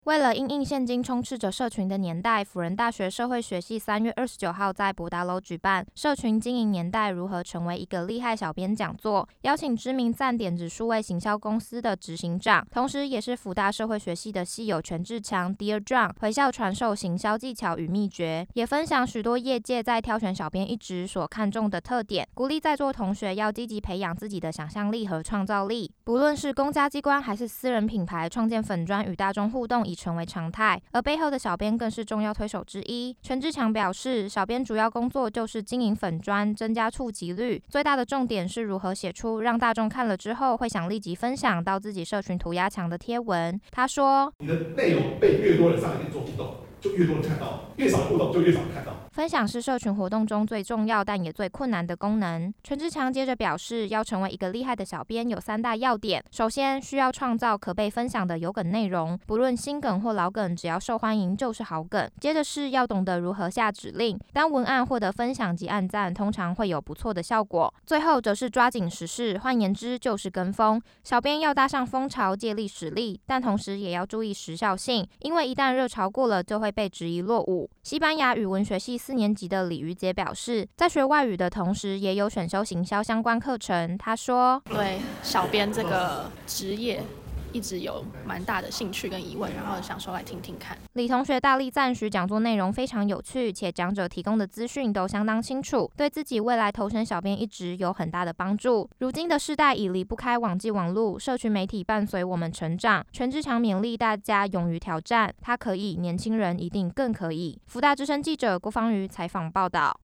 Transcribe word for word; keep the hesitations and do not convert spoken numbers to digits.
为了因应现今充斥着社群的年代，辅仁大学社会学系三月二十九号在博达楼举办社群经营年代如何成为一个厉害小编讲座，邀请知名赞点子数位行销公司的执行长，同时也是辅大社会学系的系友全志强 Dear John 回校传授行销技巧与秘诀，也分享许多业界在挑选小编一职所看重的特点，鼓励在座同学要积极培养自己的想象力和创造力。不论是公家机关还是私人品牌，创建粉专与大众互动已成为常态，而背后的小编更是重要推手之一。全志强表示，小编主要工作就是经营粉专，增加触及率，最大的重点是如何写出让大众看了之后会想立即分享到自己社群涂鸦墙的贴文。他说， 你的内容被越多人上来跟你做互动，就越多人看到，越少互动就越少人看到。 分享是社群活动中最重要但也最困难的功能。全志强接着表示，要成为一个厉害的小编有三大要点，首先需要创造可被分享的有梗内容，不论新梗或老梗，只要受欢迎就是好梗。接着是要懂得如何下指令，当文案获得分享及按赞，通常会有不错的效果。最后则是抓紧时事，换言之就是跟风。小编要搭上风潮，借力使力，但同时也要注意时效性，因为一旦热潮过了，就会被质疑落伍。西班牙语文学系四年级的李瑜杰表示，在学外语的同时，也有选修行销相关课程。他说， 对小编这个职业一直有蛮大的兴趣跟疑问，然后想说来听听看。 李同学大力赞许讲座内容非常有趣，且讲者提供的资讯都相当清楚，对自己未来投身小编一职有很大的帮助。如今的世代已离不开网际网路，社群媒体伴随我们成长。全志强勉励大家勇于挑战，他可以，年轻人一定更可以。福大之声记者郭芳瑜采访报道。